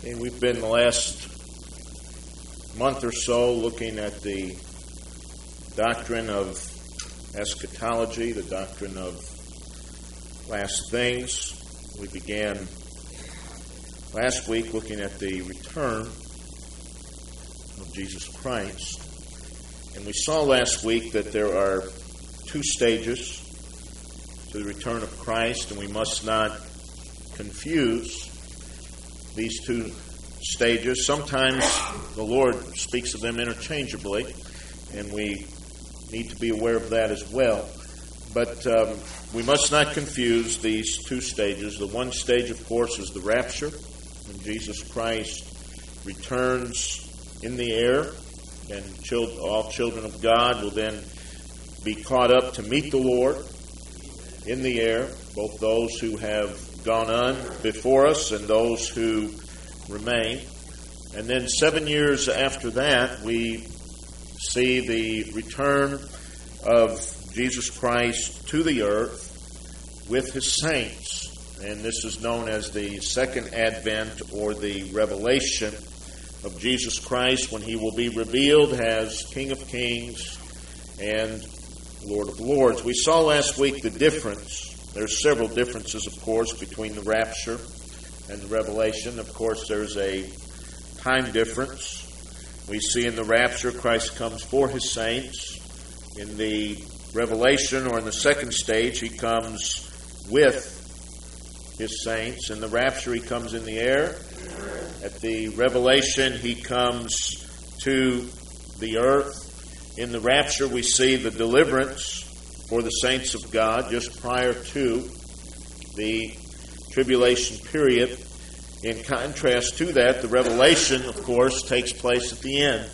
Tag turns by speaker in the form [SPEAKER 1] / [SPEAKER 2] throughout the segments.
[SPEAKER 1] And we've been the last month or so looking at the doctrine of eschatology, the doctrine of last things. We began last week looking at the return of Jesus Christ. And we saw last week that there are two stages to the return of Christ, and we must not confuse these two stages. Sometimes the Lord speaks of them interchangeably, and we need to be aware of that as well. But we must not confuse these two stages. The one stage, of course, is the rapture, when Jesus Christ returns in the air, and all children of God will then be caught up to meet the Lord in the air, both those who have gone on before us and those who remain. And then 7 years after that, we see the return of Jesus Christ to the earth with His saints. And this is known as the second advent, or the revelation of Jesus Christ, when He will be revealed as King of Kings and Lord of Lords. We saw last week the difference. There's several differences, of course, between the rapture and the revelation. Of course, there's a time difference. We see in the rapture, Christ comes for His saints. In the revelation, or in the second stage, He comes with His saints. In the rapture, He comes in the air. At the revelation, He comes to the earth. In the rapture, we see the deliverance for the saints of God just prior to the tribulation period. In contrast to that, the revelation, of course, takes place at the end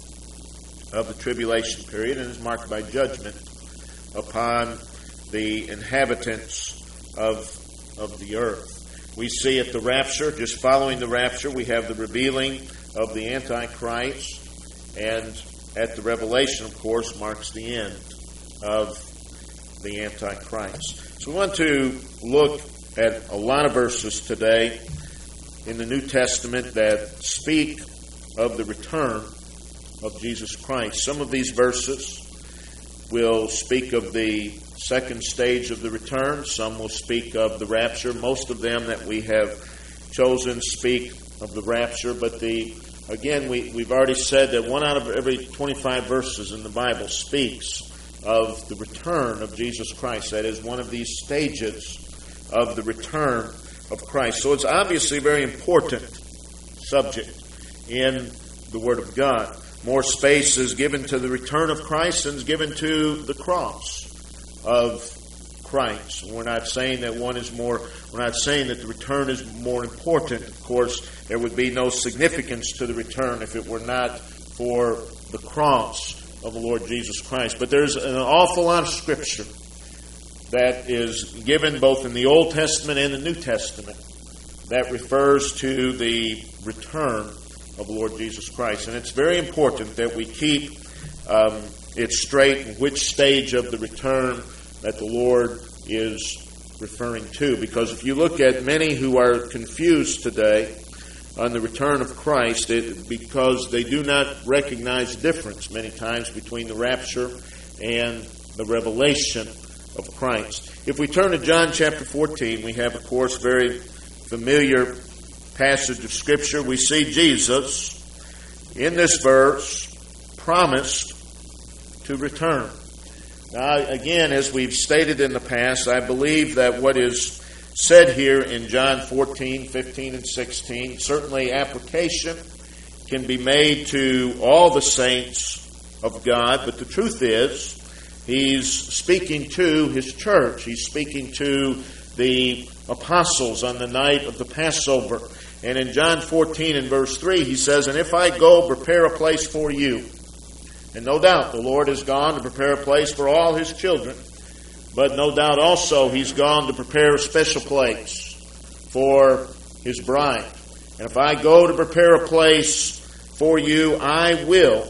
[SPEAKER 1] of the tribulation period and is marked by judgment upon the inhabitants of the earth. We see at the rapture, just following the rapture, we have the revealing of the Antichrist, and at the revelation, of course, marks the end of the Antichrist. So we want to look at a lot of verses today in the New Testament that speak of the return of Jesus Christ. Some of these verses will speak of the second stage of the return. Some will speak of the rapture. Most of them that we have chosen speak of the rapture. But again, we've already said that 1 out of every 25 verses in the Bible speaks of the return of Jesus Christ. That is one of these stages of the return of Christ. So it's obviously a very important subject in the Word of God. More space is given to the return of Christ than is given to the cross of Christ. We're not saying that we're not saying that the return is more important. Of course, there would be no significance to the return if it were not for the cross of the Lord Jesus Christ. But there's an awful lot of Scripture that is given both in the Old Testament and the New Testament that refers to the return of the Lord Jesus Christ. And it's very important that we keep it straight in which stage of the return that the Lord is referring to. Because if you look at many who are confused today on the return of Christ, because they do not recognize the difference many times between the rapture and the revelation of Christ. If we turn to John chapter 14, we have, of course, very familiar passage of Scripture. We see Jesus in this verse promised to return. Now, again, as we've stated in the past, I believe that what is said here in John 14, 15, and 16, certainly application can be made to all the saints of God, but the truth is, He's speaking to His church. He's speaking to the apostles on the night of the Passover. And in John 14 and verse 3, He says, "And if I go prepare a place for you." And no doubt the Lord has gone to prepare a place for all His children. But no doubt also He's gone to prepare a special place for His bride. And if I go to prepare a place for you, I will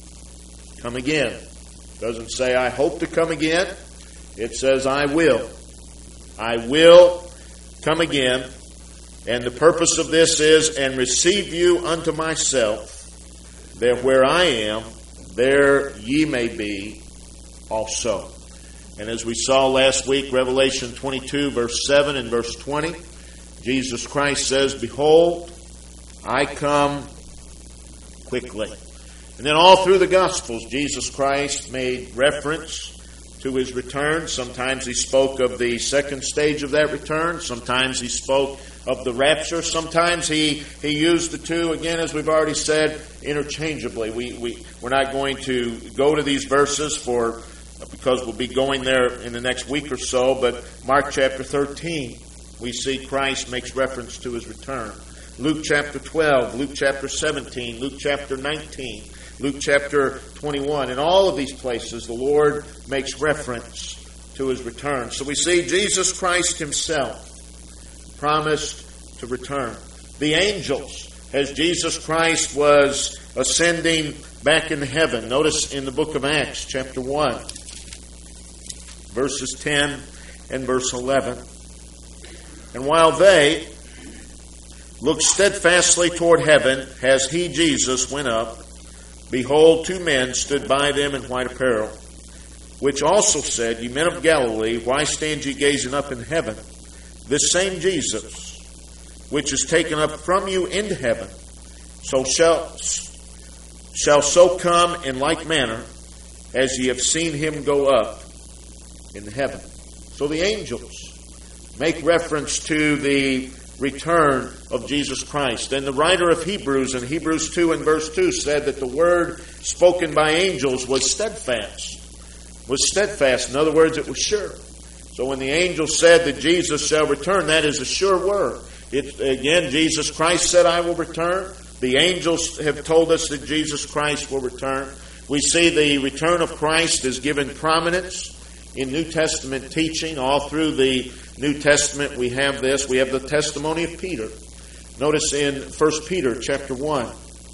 [SPEAKER 1] come again. It doesn't say I hope to come again. It says I will. I will come again And the purpose of this is, and receive you unto myself, that where I am, there ye may be also. And as we saw last week, Revelation 22, verse 7 and verse 20, Jesus Christ says, behold, I come quickly. And then all through the Gospels, Jesus Christ made reference to his return. Sometimes he spoke of the second stage of that return. Sometimes he spoke of the rapture. Sometimes he used the two, again, as we've already said, interchangeably. We're not going to go to these verses because we'll be going there in the next week or so, but Mark chapter 13, we see Christ makes reference to his return. Luke chapter 12, Luke chapter 17, Luke chapter 19, Luke chapter 21. In all of these places, the Lord makes reference to his return. So we see Jesus Christ himself promised to return. The angels, as Jesus Christ was ascending back into heaven. Notice in the book of Acts, chapter 1, verses 10 and verse 11. And while they looked steadfastly toward heaven, as he, Jesus, went up, behold, two men stood by them in white apparel, which also said, Ye men of Galilee, why stand ye gazing up in heaven? This same Jesus, which is taken up from you into heaven, so shall so come in like manner as ye have seen him go up in heaven. So the angels make reference to the return of Jesus Christ. And the writer of Hebrews in Hebrews 2 and verse 2 said that the word spoken by angels was steadfast. In other words, it was sure. So when the angel said that Jesus shall return, that is a sure word. Again, Jesus Christ said, I will return. The angels have told us that Jesus Christ will return. We see the return of Christ is given prominence in New Testament teaching. All through the New Testament we have this. We have the testimony of Peter. Notice in 1 Peter chapter 1.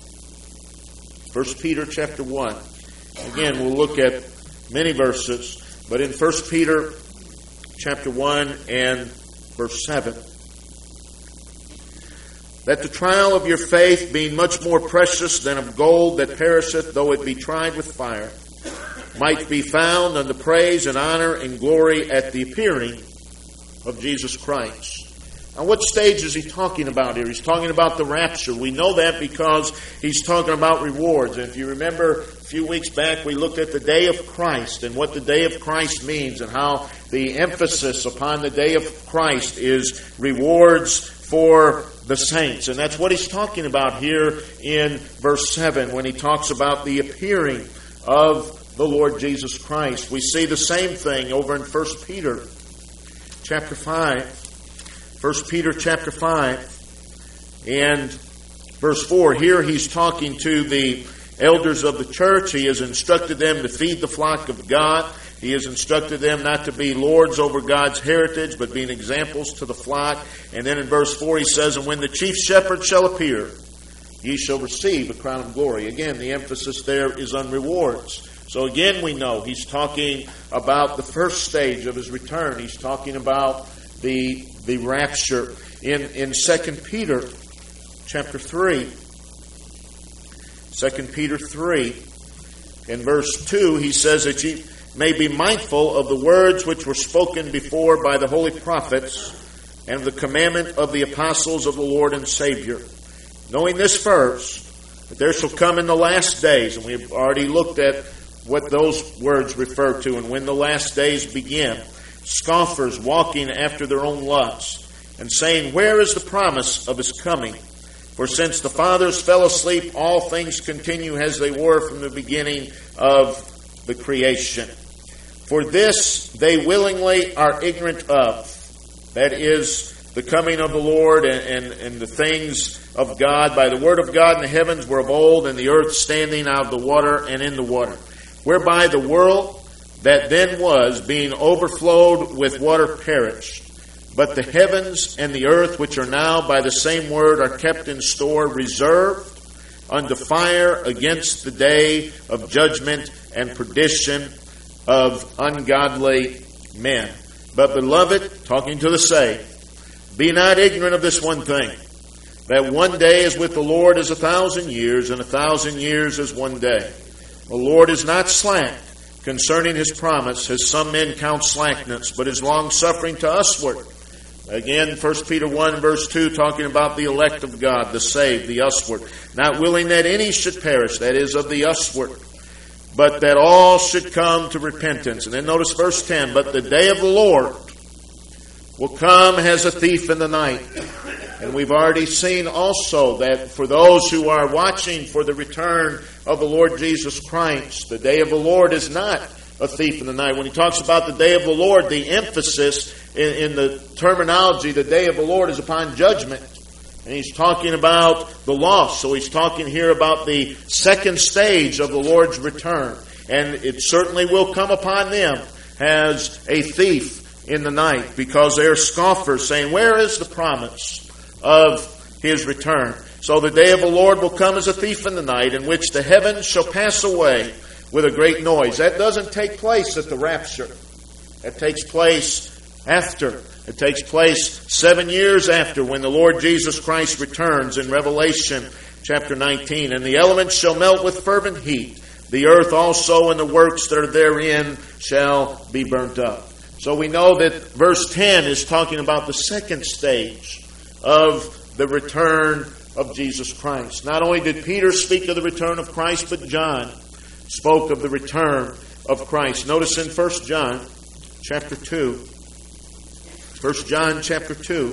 [SPEAKER 1] 1 Peter chapter 1. Again, we'll look at many verses, but in 1 Peter chapter 1 and verse 7. That the trial of your faith, being much more precious than of gold that perisheth, though it be tried with fire, might be found unto praise and honor and glory at the appearing of Jesus Christ. Now, what stage is he talking about here? He's talking about the rapture. We know that because he's talking about rewards. And if you remember, a few weeks back, we looked at the day of Christ and what the day of Christ means and how the emphasis upon the day of Christ is rewards for the saints. And that's what he's talking about here in verse 7 when he talks about the appearing of the Lord Jesus Christ. We see the same thing over in 1 Peter chapter 5. 1 Peter chapter 5 and verse 4. Here he's talking to the elders of the church. He has instructed them to feed the flock of God. He has instructed them not to be lords over God's heritage, but being examples to the flock. And then in verse 4 he says, And when the chief shepherd shall appear, ye shall receive a crown of glory. Again, the emphasis there is on rewards. So again, we know he's talking about the first stage of his return. He's talking about the rapture. In 2 Peter chapter 3, 2 Peter 3, in verse 2, he says that ye may be mindful of the words which were spoken before by the holy prophets and the commandment of the apostles of the Lord and Savior. Knowing this first, that there shall come in the last days, and we've already looked at what those words refer to and when the last days begin, scoffers walking after their own lusts, and saying, Where is the promise of his coming? For since the fathers fell asleep, all things continue as they were from the beginning of the creation. For this they willingly are ignorant of, that is, the coming of the Lord and the things of God. By the word of God in the heavens were of old, and the earth standing out of the water and in the water, whereby the world that then was, being overflowed with water, perished. But the heavens and the earth, which are now by the same word, are kept in store, reserved unto fire against the day of judgment and perdition of ungodly men. But beloved, talking to the saved, Be not ignorant of this one thing, that one day is with the Lord as 1,000 years, and 1,000 years as one day. The Lord is not slack concerning His promise, as some men count slackness, but is long-suffering to usward. Again, 1 Peter 1 verse 2, talking about the elect of God, the saved, the usward. Not willing that any should perish, that is, of the usward, but that all should come to repentance. And then notice verse 10, but the day of the Lord will come as a thief in the night. And we've already seen also that for those who are watching for the return of the Lord Jesus Christ, the day of the Lord is not a thief in the night. When he talks about the day of the Lord, the emphasis in the terminology, the day of the Lord, is upon judgment. And he's talking about the lost. So he's talking here about the second stage of the Lord's return. And it certainly will come upon them as a thief in the night, because they are scoffers, saying, where is the promise of His return? So the day of the Lord will come as a thief in the night, in which the heavens shall pass away with a great noise. That doesn't take place at the rapture. That takes place after. It takes place 7 years after, when the Lord Jesus Christ returns in Revelation chapter 19. And the elements shall melt with fervent heat. The earth also and the works that are therein shall be burnt up. So we know that verse 10 is talking about the second stage of the return of Jesus Christ. Not only did Peter speak of the return of Christ, but John spoke of the return of Christ. Notice in 1 John chapter 2. 1 John chapter 2.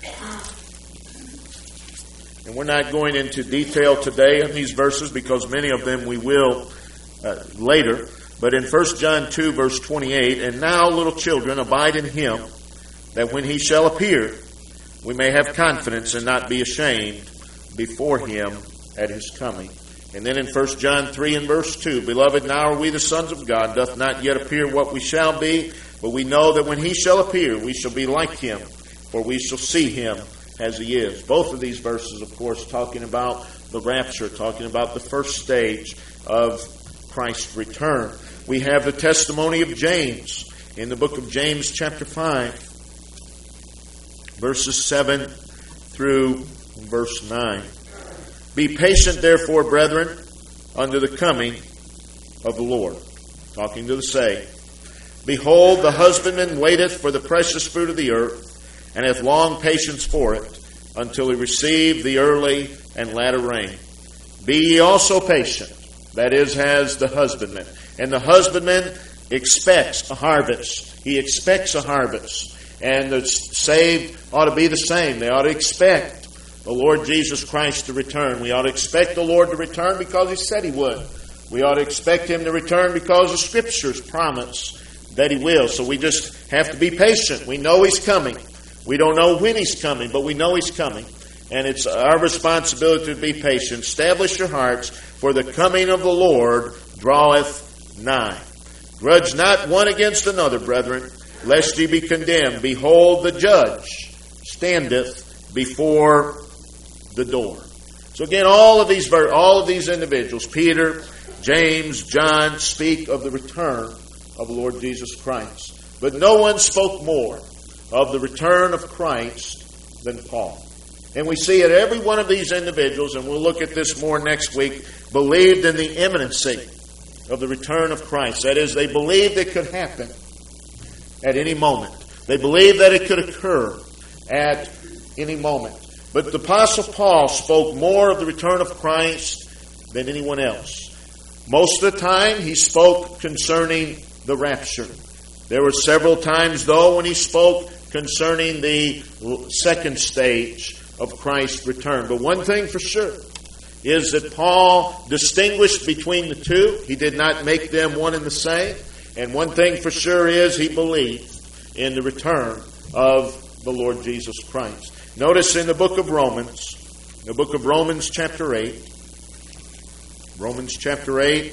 [SPEAKER 1] And we're not going into detail today on these verses, because many of them we will later. But in 1 John 2 verse 28, and now, little children, abide in Him, that when He shall appear, we may have confidence and not be ashamed before Him at His coming. And then in 1 John 3 and verse 2, beloved, now are we the sons of God, doth not yet appear what we shall be, but we know that when He shall appear, we shall be like Him, for we shall see Him as He is. Both of these verses, of course, talking about the rapture, talking about the first stage of Christ's return. We have the testimony of James in the book of James chapter 5, verses 7 through verse 9. Be patient, therefore, brethren, unto the coming of the Lord. Talking to the saved. Behold, the husbandman waiteth for the precious fruit of the earth, and hath long patience for it, until he receive the early and latter rain. Be ye also patient, that is, has the husbandman. And the husbandman expects a harvest. He expects a harvest. And the saved ought to be the same. They ought to expect the Lord Jesus Christ to return. We ought to expect the Lord to return because He said He would. We ought to expect Him to return because the Scriptures promise that He will. So we just have to be patient. We know He's coming. We don't know when He's coming, but we know He's coming. And it's our responsibility to be patient. Establish your hearts, for the coming of the Lord draweth nigh. Grudge not one against another, brethren, lest ye be condemned. Behold, the judge standeth before the door. So again, all of these individuals, Peter, James, John, speak of the return of the Lord Jesus Christ. But no one spoke more of the return of Christ than Paul. And we see that every one of these individuals, and we'll look at this more next week, believed in the imminency of the return of Christ. That is, they believed it could happen at any moment. They believed that it could occur at any moment. But the Apostle Paul spoke more of the return of Christ than anyone else. Most of the time, he spoke concerning the rapture. There were several times, though, when he spoke concerning the second stage of Christ's return. But one thing for sure is that Paul distinguished between the two. He did not make them one and the same. And one thing for sure is he believed in the return of the Lord Jesus Christ. Notice in the book of Romans chapter 8, Romans chapter 8,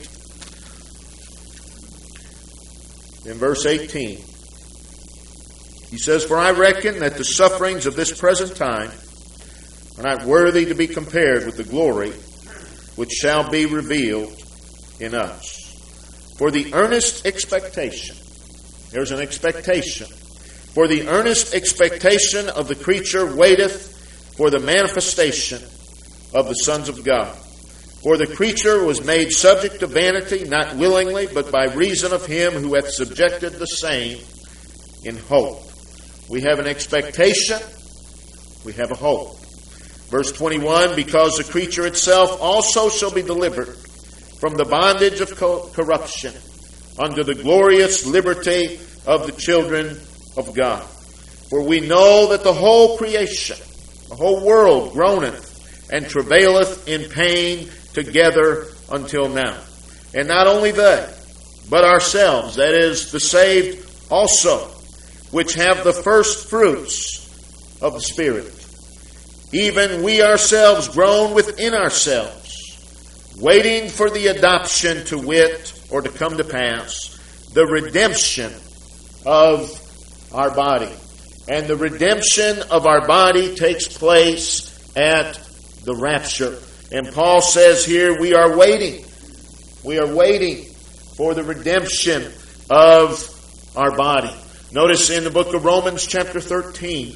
[SPEAKER 1] in verse 18, he says, For I reckon that the sufferings of this present time are not worthy to be compared with the glory which shall be revealed in us. For the earnest expectation, there's an expectation, For the earnest expectation of the creature waiteth for the manifestation of the sons of God. For the creature was made subject to vanity, not willingly, but by reason of him who hath subjected the same in hope. We have an expectation, we have a hope. Verse 21, because the creature itself also shall be delivered from the bondage of corruption unto the glorious liberty of the children of God. For we know that the whole creation, the whole world groaneth and travaileth in pain together until now. And not only they, but ourselves, that is, the saved also, which have the first fruits of the Spirit. Even we ourselves groan within ourselves, waiting for the adoption, to wit, or to come to pass, the redemption of our body. And the redemption of our body takes place at the rapture. And Paul says here, we are waiting. We are waiting for the redemption of our body. Notice in the book of Romans chapter 13,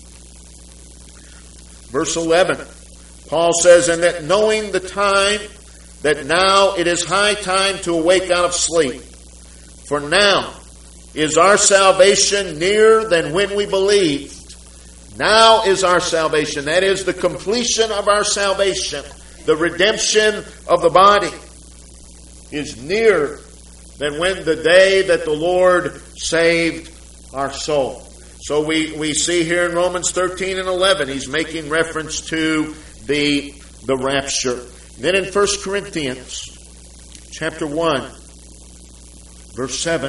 [SPEAKER 1] verse 11, Paul says, and that knowing the time, that now it is high time to awake out of sleep. For now is our salvation nearer than when we believed. Now is our salvation. That is the completion of our salvation. The redemption of the body is nearer than when the day that the Lord saved our soul. So we see here in Romans 13 and 11, he's making reference to the rapture. Then in 1 Corinthians chapter 1, verse 7,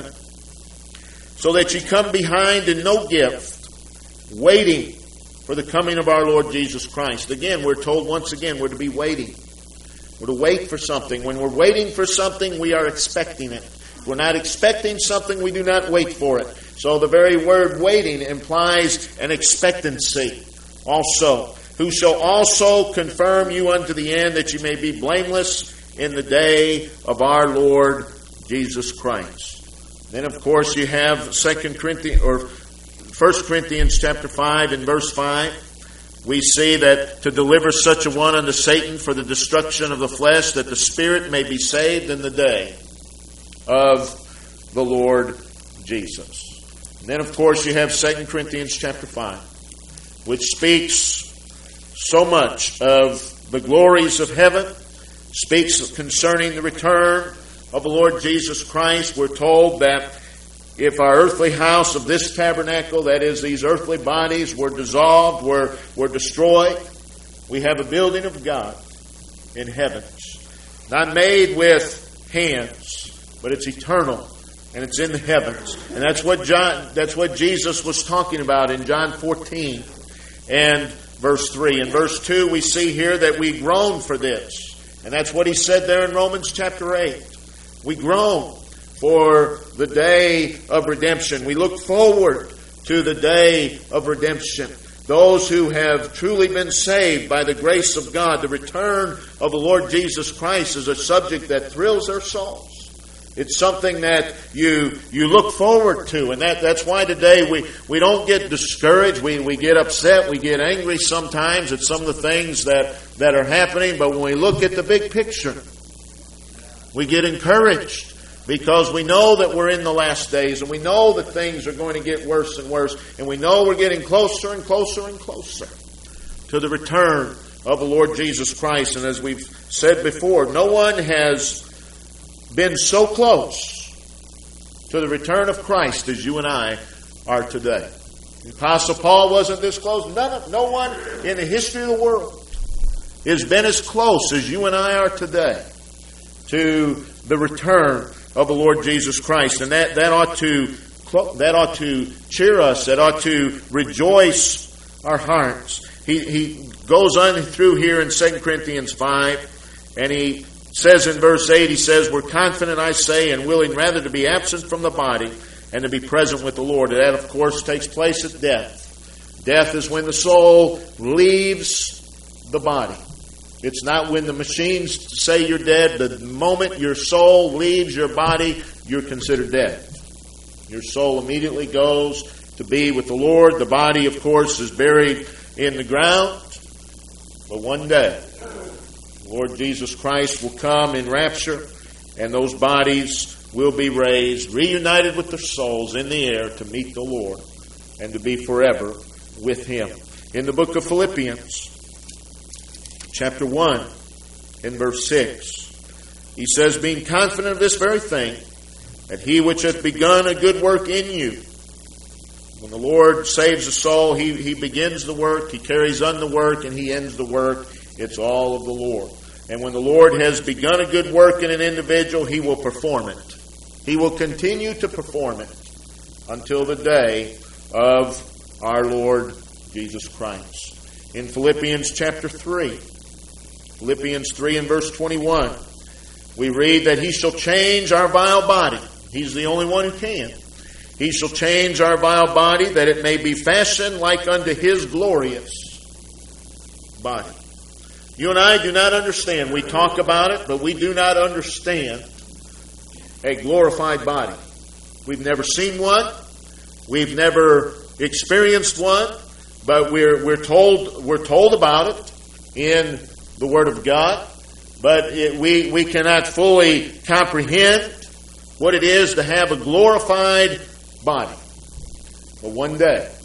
[SPEAKER 1] so that ye come behind in no gift, waiting for the coming of our Lord Jesus Christ. Again, we're told once again, we're to be waiting. We're to wait for something. When we're waiting for something, we are expecting it. If we're not expecting something, we do not wait for it. So the very word waiting implies an expectancy also. Who shall also confirm you unto the end, that you may be blameless in the day of our Lord Jesus Christ. Then, of course, you have 1 Corinthians chapter 5 and verse 5. We see that to deliver such a one unto Satan for the destruction of the flesh, that the spirit may be saved in the day of the Lord Jesus. And then, of course, you have 2 Corinthians chapter 5, which speaks so much of the glories of heaven, speaks concerning the return of the Lord Jesus Christ. We're told that if our earthly house of this tabernacle, that is, these earthly bodies, were dissolved, were destroyed, we have a building of God in heavens, not made with hands, but it's eternal, and it's in the heavens. And that's what Jesus was talking about in John 14 and verse 3. In verse 2, we see here that we groan for this. And that's what he said there in Romans chapter 8. We groan for the day of redemption. We look forward to the day of redemption. Those who have truly been saved by the grace of God, the return of the Lord Jesus Christ is a subject that thrills their souls. It's something that you look forward to. And that's why today we don't get discouraged. We get upset. We get angry sometimes at some of the things that are happening. But when we look at the big picture, we get encouraged, because we know that we're in the last days, and we know that things are going to get worse and worse, and we know we're getting closer and closer and closer to the return of the Lord Jesus Christ. And as we've said before, no one has been so close to the return of Christ as you and I are today. The Apostle Paul wasn't this close. No one in the history of the world has been as close as you and I are today to the return of the Lord Jesus Christ. And that ought to cheer us. That ought to rejoice our hearts. He goes on through here in 2 Corinthians 5, and he says in verse 8, he says, we're confident, I say, and willing rather to be absent from the body and to be present with the Lord. And that, of course, takes place at death. Death is when the soul leaves the body. It's not when the machines say you're dead. The moment your soul leaves your body, you're considered dead. Your soul immediately goes to be with the Lord. The body, of course, is buried in the ground. But one day, the Lord Jesus Christ will come in rapture, and those bodies will be raised, reunited with their souls in the air to meet the Lord and to be forever with Him. In the book of Philippians, chapter 1, in verse 6, he says, being confident of this very thing, that He which hath begun a good work in you. When the Lord saves a soul, He begins the work, He carries on the work, and He ends the work. It's all of the Lord. And when the Lord has begun a good work in an individual, He will perform it. He will continue to perform it until the day of our Lord Jesus Christ. In Philippians chapter 3, Philippians 3 and verse 21, we read that He shall change our vile body. He's the only one who can. He shall change our vile body, that it may be fashioned like unto His glorious body. You and I do not understand. We talk about it, but we do not understand a glorified body. We've never seen one. We've never experienced one, but we're told about it in the Word of God. But we cannot fully comprehend what it is to have a glorified body. But one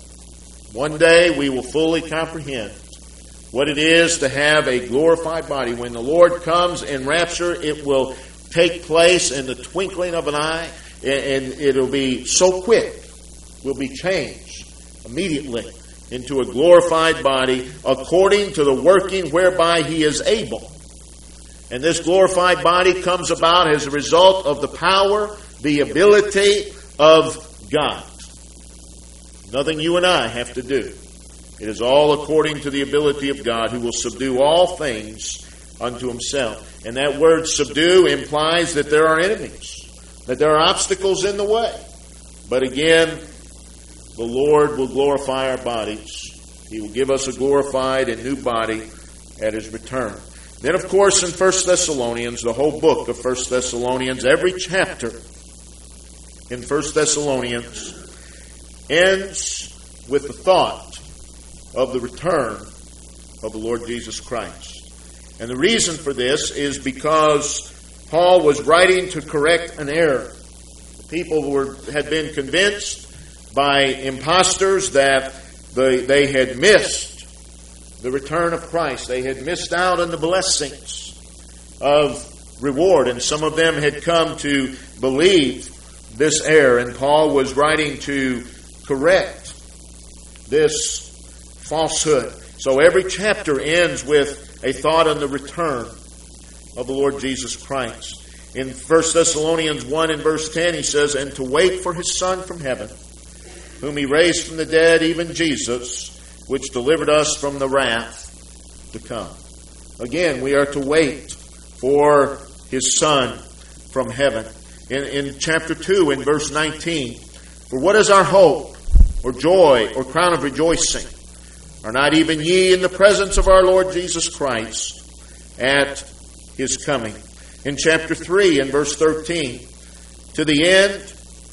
[SPEAKER 1] day we will fully comprehend what it is to have a glorified body. When the Lord comes in rapture, it will take place in the twinkling of an eye, and it'll be so quick. We'll be changed immediately into a glorified body according to the working whereby He is able. And this glorified body comes about as a result of the power, the ability of God. Nothing you and I have to do. It is all according to the ability of God, who will subdue all things unto Himself. And that word subdue implies that there are enemies, that there are obstacles in the way. But again, the Lord will glorify our bodies. He will give us a glorified and new body at His return. Then, of course, in 1 Thessalonians, the whole book of 1 Thessalonians, every chapter in 1 Thessalonians ends with the thought of the return of the Lord Jesus Christ. And the reason for this is because Paul was writing to correct an error. The people had been convinced by impostors that they had missed the return of Christ. They had missed out on the blessings of reward, and some of them had come to believe this error. And Paul was writing to correct this falsehood. So every chapter ends with a thought on the return of the Lord Jesus Christ. In 1 Thessalonians 1 and verse 10, he says, and to wait for His Son from heaven, whom He raised from the dead, even Jesus, which delivered us from the wrath to come. Again, we are to wait for His Son from heaven. In chapter 2, in verse 19, for what is our hope, or joy, or crown of rejoicing? Are not even ye in the presence of our Lord Jesus Christ at His coming? In chapter 3, in verse 13, to the end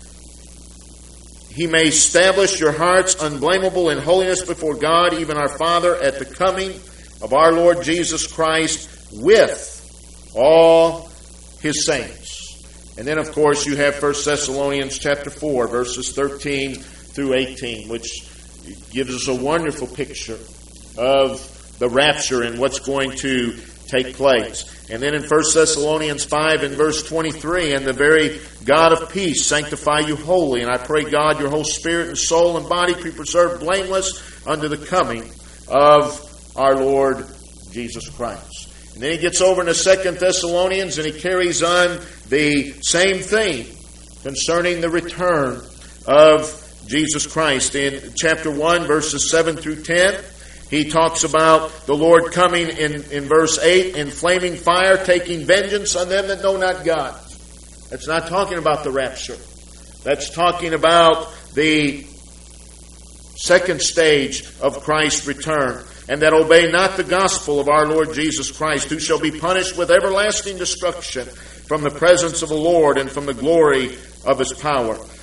[SPEAKER 1] He may establish your hearts unblameable in holiness before God, even our Father, at the coming of our Lord Jesus Christ with all His saints. And then, of course, you have 1 Thessalonians chapter 4, verses 13 through 18, which gives us a wonderful picture of the rapture and what's going to take place. And then in 1 Thessalonians 5 and verse 23, and the very God of peace sanctify you wholly. And I pray God your whole spirit and soul and body be preserved blameless unto the coming of our Lord Jesus Christ. And then he gets over into 2 Thessalonians and he carries on the same theme concerning the return of Jesus Christ. In chapter 1, verses 7 through 10, he talks about the Lord coming in verse 8, in flaming fire, taking vengeance on them that know not God. That's not talking about the rapture. That's talking about the second stage of Christ's return. And that obey not the gospel of our Lord Jesus Christ, who shall be punished with everlasting destruction from the presence of the Lord and from the glory of His power.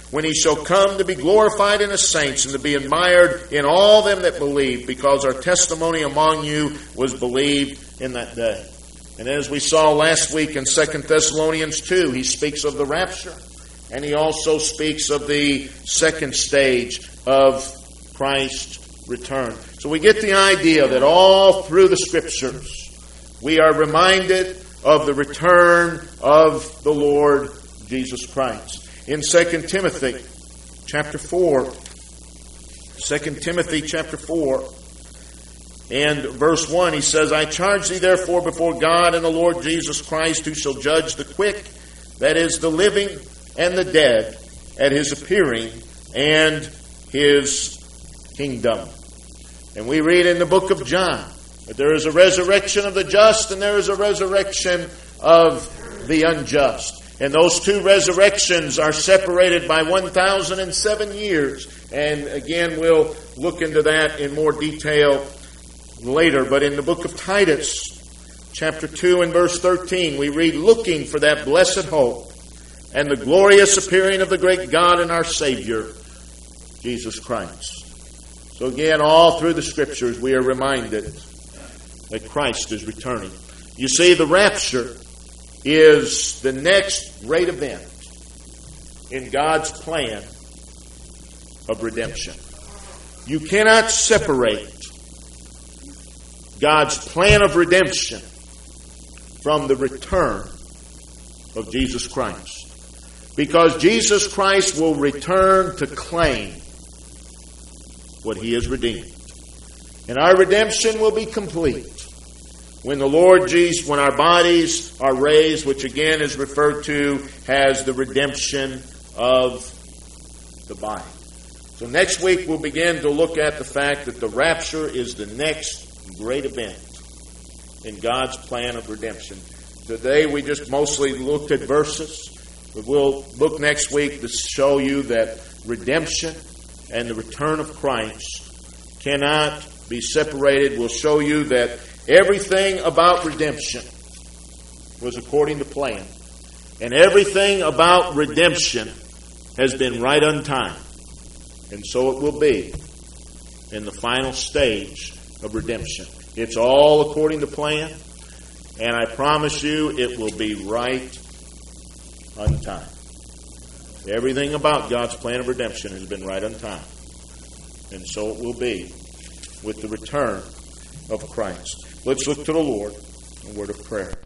[SPEAKER 1] when he shall come to be glorified in his saints and to be admired in all them that believe, because our testimony among you was believed in that day. And as we saw last week in 2 Thessalonians 2, he speaks of the rapture, and he also speaks of the second stage of Christ's return. So we get the idea that all through the Scriptures we are reminded of the return of the Lord Jesus Christ. In 2 Timothy chapter 4, 2 Timothy chapter 4 and verse 1, he says, I charge thee therefore before God and the Lord Jesus Christ, who shall judge the quick, that is, the living and the dead, at his appearing and his kingdom. And we read in the book of John that there is a resurrection of the just and there is a resurrection of the unjust. And those two resurrections are separated by 1,007 years. And again, we'll look into that in more detail later. But in the book of Titus, chapter 2 and verse 13, we read, looking for that blessed hope and the glorious appearing of the great God and our Savior, Jesus Christ. So again, all through the Scriptures, we are reminded that Christ is returning. You see, the rapture is the next great event in God's plan of redemption. You cannot separate God's plan of redemption from the return of Jesus Christ. Because Jesus Christ will return to claim what he has redeemed. And our redemption will be complete when the Lord Jesus, when our bodies are raised, which again is referred to as the redemption of the body. So next week we'll begin to look at the fact that the rapture is the next great event in God's plan of redemption. Today we just mostly looked at verses, but we'll look next week to show you that redemption and the return of Christ cannot be separated. We'll show you that everything about redemption was according to plan. And everything about redemption has been right on time. And so it will be in the final stage of redemption. It's all according to plan. And I promise you it will be right on time. Everything about God's plan of redemption has been right on time. And so it will be with the return of Christ. Let's look to the Lord in a word of prayer.